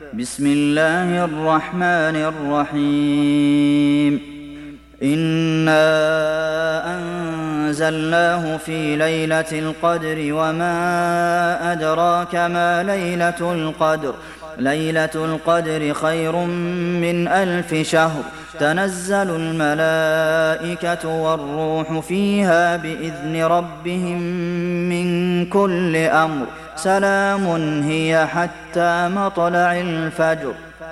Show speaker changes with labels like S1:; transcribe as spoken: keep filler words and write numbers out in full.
S1: بسم الله الرحمن الرحيم إنا أنزلناه في ليلة القدر وما أدراك ما ليلة القدر ليلة القدر خير من ألف شهر تنزل الملائكة والروح فيها بإذن ربهم من كل أمر سلام هي حتى مطلع الفجر